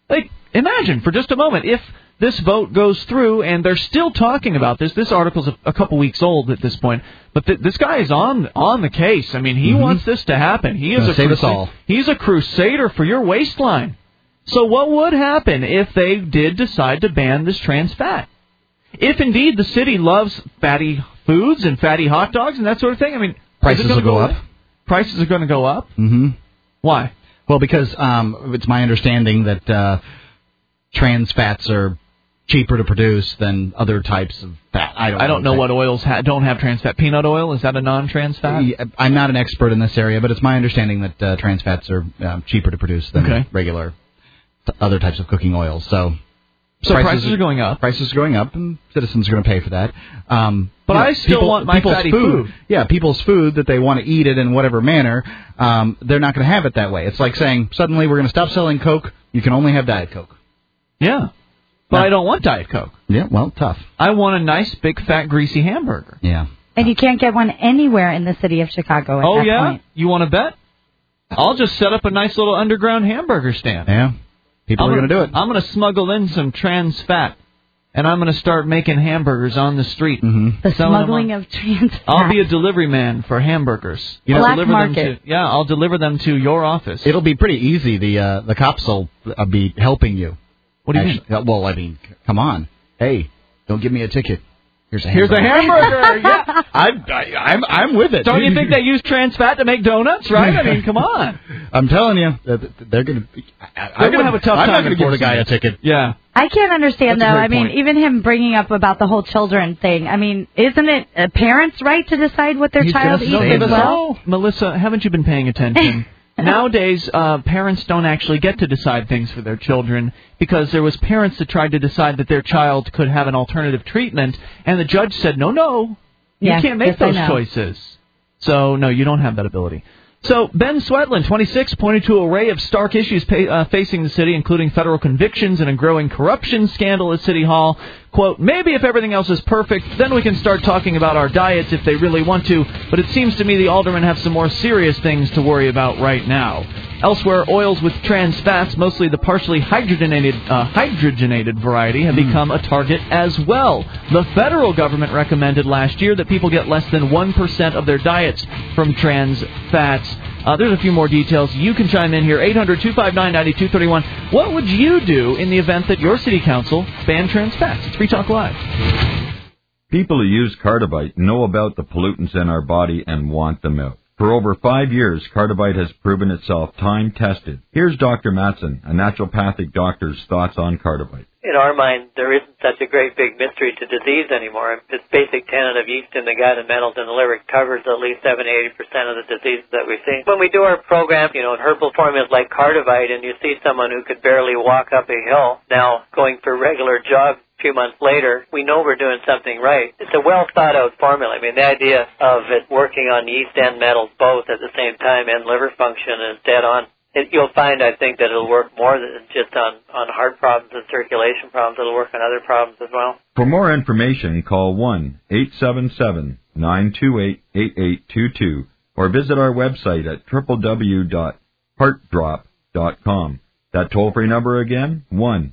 Like, imagine for just a moment if this vote goes through and they're still talking about this. This article's a couple weeks old at this point, but this guy is on the case. I mean, he wants this to happen. He is save us all. He's a crusader for your waistline. So what would happen if they did decide to ban this trans fat? If indeed the city loves fatty foods and fatty hot dogs and that sort of thing, I mean, prices will go up. Prices are going to go up? Mm-hmm. Why? Well, because it's my understanding that trans fats are cheaper to produce than other types of fat. I don't know what oils don't have trans fat. Peanut oil, is that a non-trans fat? I'm not an expert in this area, but it's my understanding that trans fats are cheaper to produce than regular other types of cooking oils. So prices are going up. Prices are going up, and citizens are going to pay for that. But I still want my fatty food. Yeah, people's food that they want to eat it in whatever manner, they're not going to have it that way. It's like saying, suddenly we're going to stop selling Coke, you can only have Diet Coke. Yeah. But I don't want Diet Coke. Yeah, well, tough. I want a nice, big, fat, greasy hamburger. Yeah. And you can't get one anywhere in the city of Chicago at that point. You want to bet? I'll just set up a nice little underground hamburger stand. Yeah. People are going to do it. I'm going to smuggle in some trans fat, and I'm going to start making hamburgers on the street. Mm-hmm. The smuggling of trans fat. I'll be a delivery man for hamburgers. Black market. I'll deliver them to your office. It'll be pretty easy. The cops will be helping you. What do you mean? Well, I mean, come on. Hey, don't give me a ticket. Here's a hamburger. Yeah. I'm with it. Don't you think they use trans fat to make donuts, right? I mean, come on. I'm telling you, they're going to have a tough time. I'm not going to give the guy a ticket. Yeah. I can't understand, That's though. I mean, even him bringing up about the whole children thing. I mean, isn't it a parent's right to decide what their child eats as well? Melissa, haven't you been paying attention? Nowadays, parents don't actually get to decide things for their children because there was parents that tried to decide that their child could have an alternative treatment, and the judge said, no, you can't make those choices. So, no, you don't have that ability. So, Ben Swetlin, 26, pointed to an array of stark issues facing the city, including federal convictions and a growing corruption scandal at City Hall. Quote, maybe if everything else is perfect, then we can start talking about our diets if they really want to, but it seems to me the aldermen have some more serious things to worry about right now. Elsewhere, oils with trans fats, mostly the partially hydrogenated variety, have become a target as well. The federal government recommended last year that people get less than 1% of their diets from trans fats. There's a few more details. You can chime in here, 800-259-9231. What would you do in the event that your city council banned trans fats? It's Free Talk Live. People who use Cardivite know about the pollutants in our body and want them out. For over 5 years, Cardivite has proven itself time-tested. Here's Dr. Matson, a naturopathic doctor's thoughts on Cardivite. In our mind, there isn't such a great big mystery to disease anymore. This basic tenet of yeast in the gut and metals in the liver covers at least 70-80% of the diseases that we see. When we do our program, herbal formulas like Cardivite, and you see someone who could barely walk up a hill now going for regular jogs a few months later, we know we're doing something right. It's a well-thought-out formula. I mean, the idea of it working on yeast and metals both at the same time and liver function is dead on. You'll find, I think, that it'll work more than just on heart problems and circulation problems. It'll work on other problems as well. For more information, call 1-877-928-8822 or visit our website at www.heartdrop.com. That toll-free number again,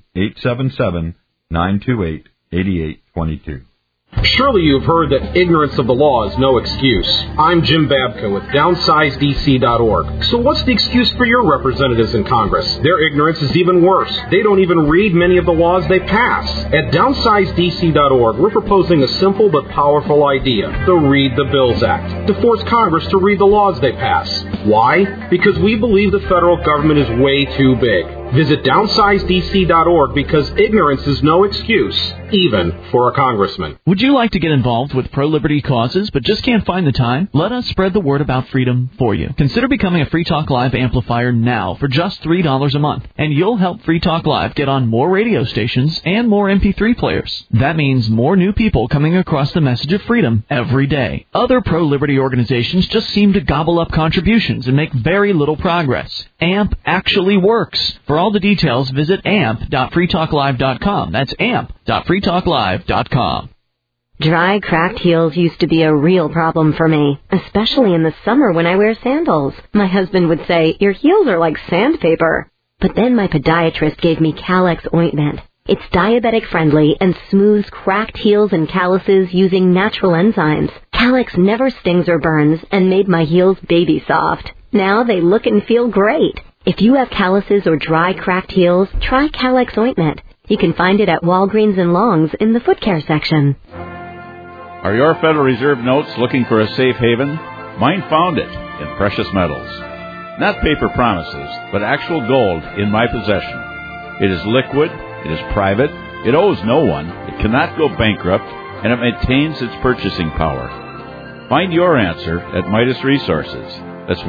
1-877-928-8822. Surely you've heard that ignorance of the law is no excuse. I'm Jim Babka with DownsizeDC.org. So what's the excuse for your representatives in Congress? Their ignorance is even worse. They don't even read many of the laws they pass. At DownsizeDC.org, we're proposing a simple but powerful idea, the Read the Bills Act, to force Congress to read the laws they pass. Why? Because we believe the federal government is way too big. Visit DownsizeDC.org because ignorance is no excuse, even for a congressman. Would you like to get involved with pro-liberty causes but just can't find the time? Let us spread the word about freedom for you. Consider becoming a Free Talk Live amplifier now for just $3 a month, and you'll help Free Talk Live get on more radio stations and more MP3 players. That means more new people coming across the message of freedom every day. Other pro-liberty organizations just seem to gobble up contributions and make very little progress. AMP actually works. For all the details, visit amp.freetalklive.com. That's amp.freetalklive.com. Dry, cracked heels used to be a real problem for me, especially in the summer when I wear sandals. My husband would say, "Your heels are like sandpaper." But then my podiatrist gave me Calex ointment. It's diabetic-friendly and smooths cracked heels and calluses using natural enzymes. Calex never stings or burns and made my heels baby soft. Now they look and feel great. If you have calluses or dry, cracked heels, try Calex ointment. You can find it at Walgreens and Long's in the foot care section. Are your Federal Reserve notes looking for a safe haven? Mine found it in precious metals. Not paper promises, but actual gold in my possession. It is liquid, it is private, it owes no one, it cannot go bankrupt, and it maintains its purchasing power. Find your answer at Midas Resources. That's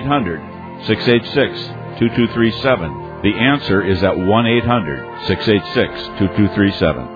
1-800-686-2237. The answer is at 1-800-686-2237.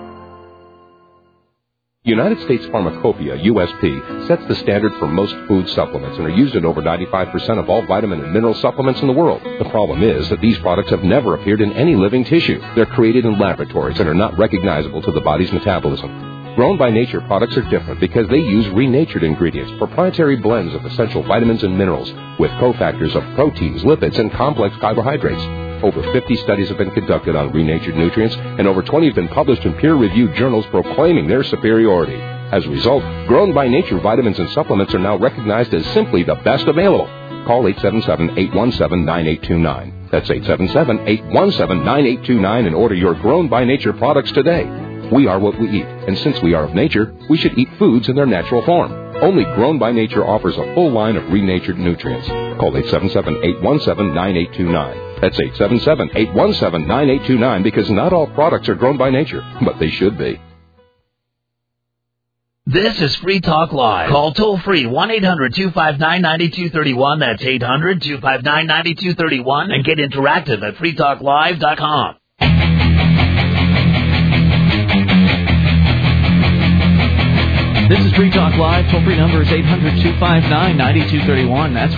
United States Pharmacopoeia, USP, sets the standard for most food supplements and are used in over 95% of all vitamin and mineral supplements in the world. The problem is that these products have never appeared in any living tissue. They're created in laboratories and are not recognizable to the body's metabolism. Grown by Nature products are different because they use renatured ingredients, proprietary blends of essential vitamins and minerals, with cofactors of proteins, lipids, and complex carbohydrates. Over 50 studies have been conducted on renatured nutrients, and over 20 have been published in peer-reviewed journals proclaiming their superiority. As a result, Grown by Nature vitamins and supplements are now recognized as simply the best available. Call 877-817-9829. That's 877-817-9829 and order your Grown by Nature products today. We are what we eat, and since we are of nature, we should eat foods in their natural form. Only Grown by Nature offers a full line of renatured nutrients. Call 877-817-9829. That's 877-817-9829 because not all products are grown by nature, but they should be. This is Free Talk Live. Call toll-free 1-800-259-9231. That's 800-259-9231. And get interactive at freetalklive.com. This is Free Talk Live. Toll-free number is 800-259-9231. That's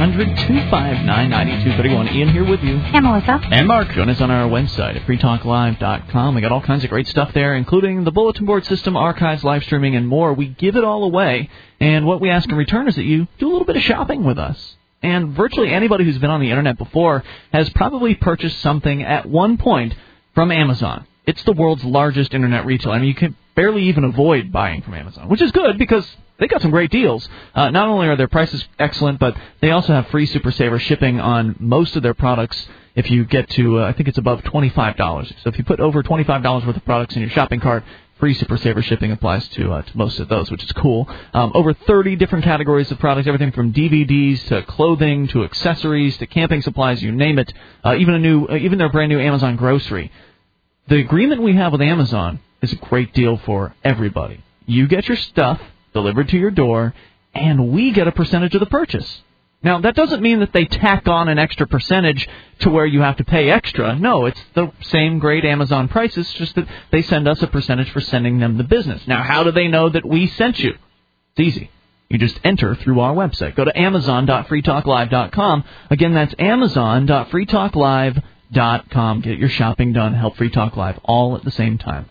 1-800-259-9231. Ian here with you. And Melissa. And Mark. Join us on our website at freetalklive.com. We got all kinds of great stuff there, including the bulletin board system, archives, live streaming, and more. We give it all away, and what we ask in return is that you do a little bit of shopping with us. And virtually anybody who's been on the Internet before has probably purchased something at one point from Amazon. It's the world's largest Internet retailer. I mean, you can barely even avoid buying from Amazon, which is good because they got some great deals. Not only are their prices excellent, but they also have free Super Saver shipping on most of their products if you get to, I think it's above $25. So if you put over $25 worth of products in your shopping cart, free Super Saver shipping applies to most of those, which is cool. Over 30 different categories of products, everything from DVDs to clothing to accessories to camping supplies, you name it. Even their brand new Amazon grocery. The agreement we have with Amazon is a great deal for everybody. You get your stuff delivered to your door, and we get a percentage of the purchase. Now, that doesn't mean that they tack on an extra percentage to where you have to pay extra. No, it's the same great Amazon prices, just that they send us a percentage for sending them the business. Now, how do they know that we sent you? It's easy. You just enter through our website. Go to amazon.freetalklive.com. Again, that's amazon.freetalklive.com. Get your shopping done. Help Free Talk Live all at the same time.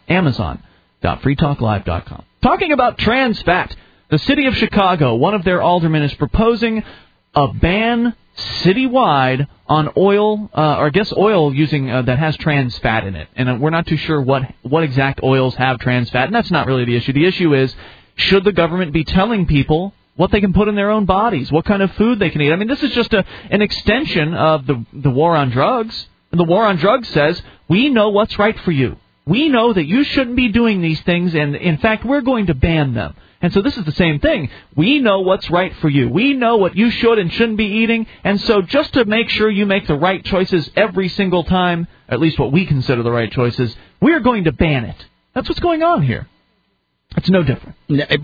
Amazon.freetalklive.com. Talking about trans fat, the city of Chicago, one of their aldermen is proposing a ban citywide on oil, or I guess oil using that has trans fat in it. And we're not too sure what exact oils have trans fat, and that's not really the issue. The issue is, should the government be telling people what they can put in their own bodies, what kind of food they can eat? I mean, this is just an extension of the war on drugs. The war on drugs says, we know what's right for you. We know that you shouldn't be doing these things, and in fact, we're going to ban them. And so this is the same thing. We know what's right for you. We know what you should and shouldn't be eating, and so just to make sure you make the right choices every single time, at least what we consider the right choices, we're going to ban it. That's what's going on here. It's no different.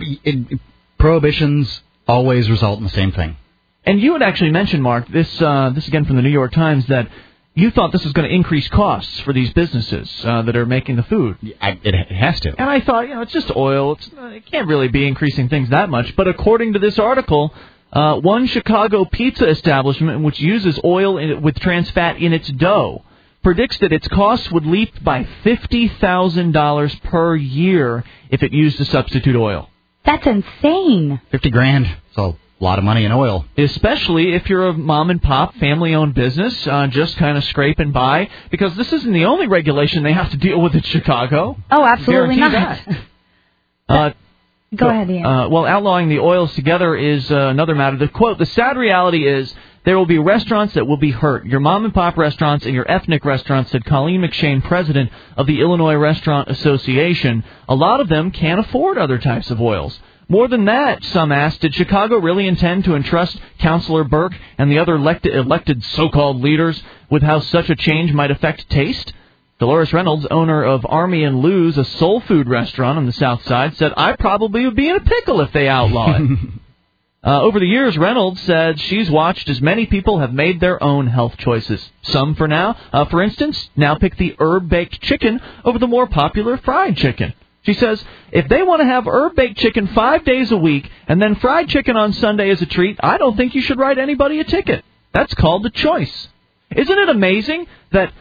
Prohibitions always result in the same thing. And you had actually mentioned, Mark, this again from the New York Times, that you thought this was going to increase costs for these businesses that are making the food. It has to. And I thought, it's just oil. It can't really be increasing things that much. But according to this article, one Chicago pizza establishment, which uses oil with trans fat in its dough, predicts that its costs would leap by $50,000 per year if it used a substitute oil. That's insane. $50,000. It's a A lot of money in oil. Especially if you're a mom-and-pop, family-owned business, just kind of scraping by, because this isn't the only regulation they have to deal with in Chicago. Oh, absolutely Guarantee not. That. Go ahead, Ian. Well, outlawing the oils together is another matter. The quote, the sad reality is there will be restaurants that will be hurt. Your mom-and-pop restaurants and your ethnic restaurants, said Colleen McShane, president of the Illinois Restaurant Association. A lot of them can't afford other types of oils. More than that, some asked, did Chicago really intend to entrust Councilor Burke and the other elected so-called leaders with how such a change might affect taste? Dolores Reynolds, owner of Army and Lou's, a soul food restaurant on the South Side, said, I probably would be in a pickle if they outlaw it. Over the years, Reynolds said she's watched as many people have made their own health choices. Some for now, for instance, now pick the herb-baked chicken over the more popular fried chicken. She says, if they want to have herb-baked chicken 5 days a week and then fried chicken on Sunday as a treat, I don't think you should write anybody a ticket. That's called a choice. Isn't it amazing that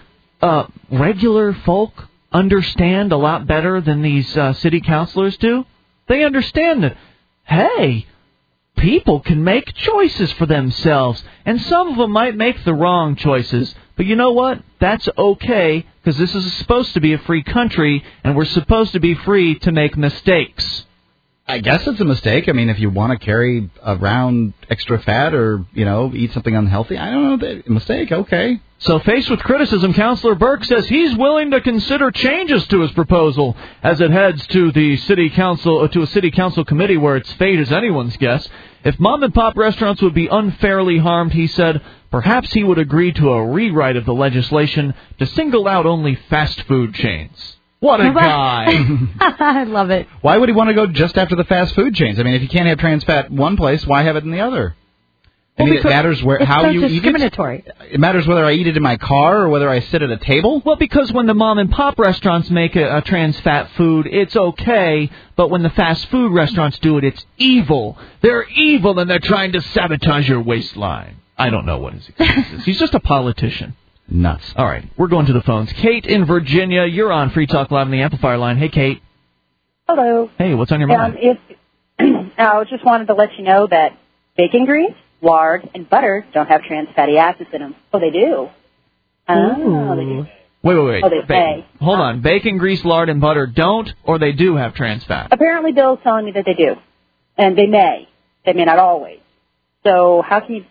regular folk understand a lot better than these city councilors do? They understand that, hey, people can make choices for themselves, and some of them might make the wrong choices. But you know what? That's okay, because this is supposed to be a free country, and we're supposed to be free to make mistakes. I guess it's a mistake. I mean, if you want to carry around extra fat or, eat something unhealthy, I don't know, mistake, okay. So faced with criticism, Councilor Burke says he's willing to consider changes to his proposal as it heads to the city council, to a city council committee where its fate is anyone's guess. If mom-and-pop restaurants would be unfairly harmed, he said, perhaps he would agree to a rewrite of the legislation to single out only fast food chains. What a guy. I love it. Why would he want to go just after the fast food chains? I mean, if you can't have trans fat one place, why have it in the other? I mean, it matters how you eat it. It matters whether I eat it in my car or whether I sit at a table. Well, because when the mom-and-pop restaurants make a trans fat food, it's okay. But when the fast food restaurants do it, it's evil. They're evil, and they're trying to sabotage your waistline. I don't know what his excuse is. He's just a politician. Nuts. All right, we're going to the phones. Kate in Virginia, you're on Free Talk Live on the Amplifier line. Hey, Kate. Hello. Hey, what's on your mind? I just wanted to let you know that bacon grease, lard, and butter don't have trans fatty acids in them. Oh, they do. Oh, they do. Wait. Oh, they say. Hold on. Bacon, grease, lard, and butter don't, or they do have trans fat? Apparently, Bill's telling me that they do. And they may. They may not always. So how can you...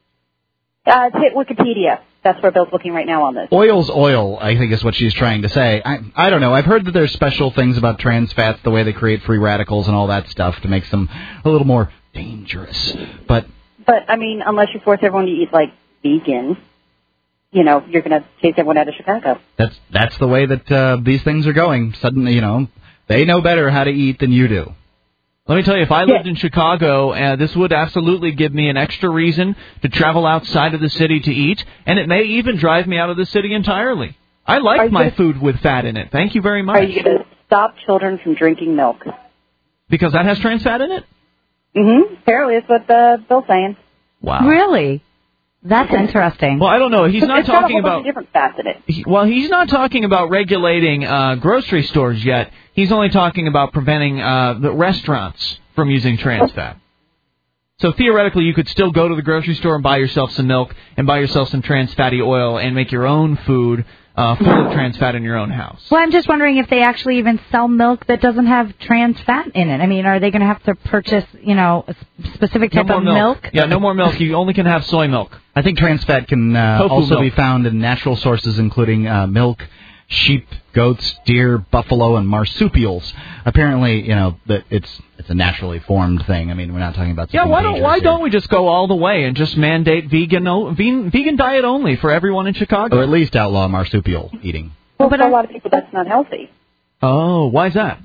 hit Wikipedia. That's where Bill's looking right now on this. Oil's oil, I think is what she's trying to say. I don't know. I've heard that there's special things about trans fats, the way they create free radicals and all that stuff to make them a little more dangerous. But I mean, unless you force everyone to eat, like, vegan, you're going to chase everyone out of Chicago. That's the way that these things are going. Suddenly, they know better how to eat than you do. Let me tell you, if I lived in Chicago, this would absolutely give me an extra reason to travel outside of the city to eat, and it may even drive me out of the city entirely. I like my food with fat in it. Thank you very much. Are you going to stop children from drinking milk? Because that has trans fat in it? Mm-hmm. Apparently, that's what Bill's saying. Wow. Really? That's interesting. Well, I don't know. He's not talking about different fats in it. He's not talking about regulating grocery stores yet. He's only talking about preventing the restaurants from using trans fat. So theoretically, you could still go to the grocery store and buy yourself some milk and buy yourself some trans fatty oil and make your own food full of trans fat in your own house. Well, I'm just wondering if they actually even sell milk that doesn't have trans fat in it. I mean, are they going to have to purchase, a specific type of milk? Yeah, no more milk. You only can have soy milk. I think trans fat can also be found in natural sources, including milk, sheep, goats, deer, buffalo, and marsupials. Apparently, that it's a naturally formed thing. I mean, we're not talking about something dangerous why here. don't we just go all the way and just mandate vegan diet only for everyone in Chicago? Or at least outlaw marsupial eating. Well, but a lot of people, that's not healthy. Oh, why is that?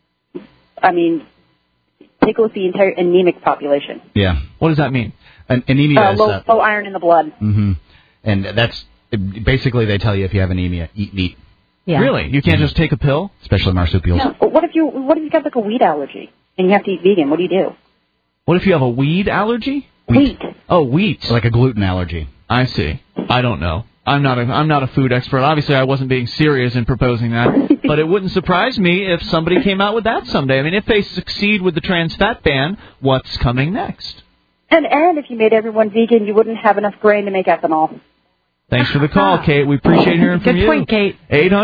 I mean, take a look at the entire anemic population. Yeah. What does that mean? Anemia is... low iron in the blood. Mm-hmm. And that's... Basically, they tell you if you have anemia, eat meat. Yeah. Really? You can't just take a pill? Especially marsupials. No. What if you got like a wheat allergy and you have to eat vegan? What do you do? What if you have a weed allergy? Wheat. Oh, wheat. Like a gluten allergy. I see. I don't know. I'm not a food expert. Obviously, I wasn't being serious in proposing that. But it wouldn't surprise me if somebody came out with that someday. I mean, if they succeed with the trans fat ban, what's coming next? And if you made everyone vegan, you wouldn't have enough grain to make ethanol. Thanks for the call, Kate. We appreciate hearing from you. Good point, Kate.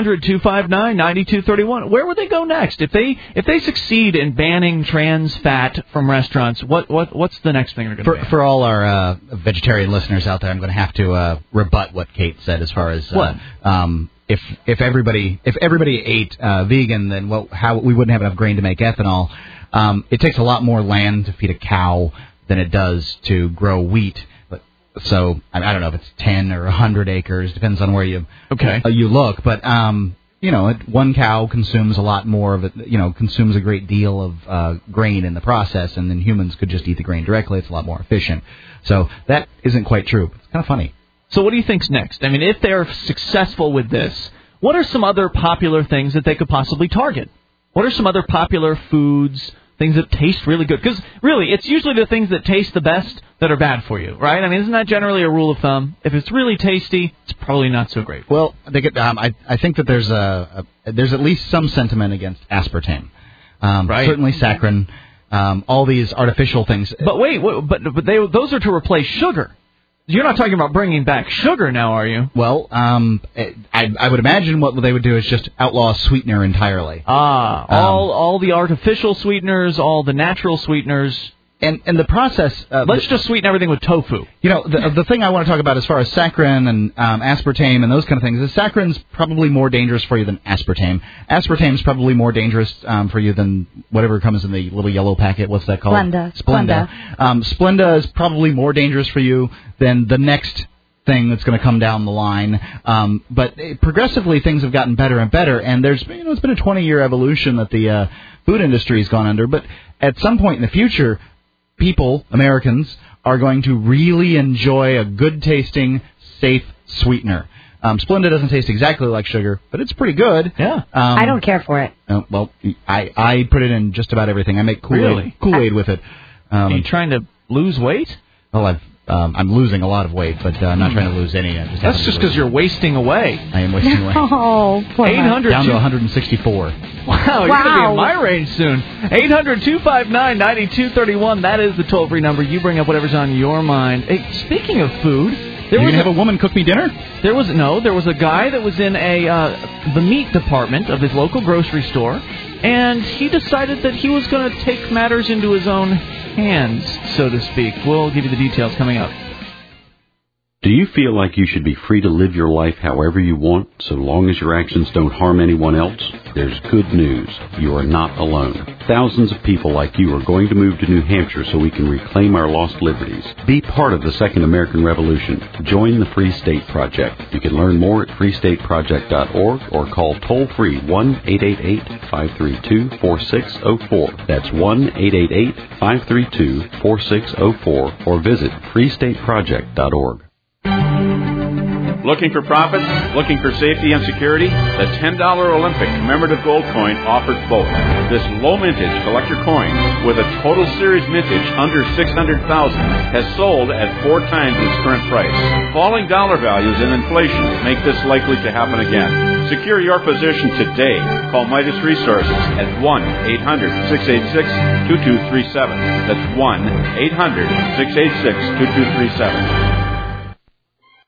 800-259-9231. Where would they go next? If they succeed in banning trans fat from restaurants, what's the next thing they're going to ban? For all our vegetarian listeners out there, I'm going to have to rebut what Kate said as far as what? If everybody ate vegan, then we wouldn't have enough grain to make ethanol. It takes a lot more land to feed a cow than it does to grow wheat. So I don't know if it's 10 or 100 acres, depends on where you look. But one cow consumes a lot more of it. Consumes a great deal of grain in the process, and then humans could just eat the grain directly. It's a lot more efficient. So that isn't quite true. It's kind of funny. So what do you think's next? I mean, if they're successful with this, what are some other popular things that they could possibly target? What are some other popular foods? Things that taste really good. Because, really, it's usually the things that taste the best that are bad for you, right? I mean, isn't that generally a rule of thumb? If it's really tasty, it's probably not so great. Well, I think that there's at least some sentiment against aspartame. Right. Certainly saccharin, all these artificial things. But wait, those are to replace sugar. You're not talking about bringing back sugar now, are you? Well, I would imagine what they would do is just outlaw sweetener entirely. All the artificial sweeteners, all the natural sweeteners. And the process... let's just sweeten everything with tofu. The thing I want to talk about as far as saccharin and aspartame and those kind of things is saccharin's probably more dangerous for you than aspartame. Aspartame's probably more dangerous for you than whatever comes in the little yellow packet. What's that called? Splenda. Splenda is probably more dangerous for you than the next thing that's going to come down the line. But progressively things have gotten better and better, and there's it's been a 20-year evolution that the food industry has gone under. But at some point in the future, Americans, are going to really enjoy a good-tasting, safe sweetener. Splenda doesn't taste exactly like sugar, but it's pretty good. Yeah. I don't care for it. Well, I put it in just about everything. I make Kool-Aid with it. Are you trying to lose weight? Well, I'm losing a lot of weight, but I'm not trying to lose any. That's just because you're wasting away. I am wasting away. Oh, 800 down to 164. Wow, you're going to be in my range soon. 800-259-9231. That is the toll-free number. You bring up whatever's on your mind. Hey, speaking of food, You're going to have a woman cook me dinner? There was a guy that was in the meat department of his local grocery store, and he decided that he was going to take matters into his own hands, so to speak. We'll give you the details coming up. Do you feel like you should be free to live your life however you want, so long as your actions don't harm anyone else? There's good news. You are not alone. Thousands of people like you are going to move to New Hampshire so we can reclaim our lost liberties. Be part of the Second American Revolution. Join the Free State Project. You can learn more at freestateproject.org or call toll-free 1-888-532-4604. That's 1-888-532-4604 or visit freestateproject.org. Looking for profits? Looking for safety and security? The $10 Olympic commemorative gold coin offers both. This low mintage collector coin, with a total series mintage under $600,000, has sold at 4 times its current price. Falling dollar values and inflation make this likely to happen again. Secure your position today. Call Midas Resources at 1-800-686-2237. That's 1-800-686-2237.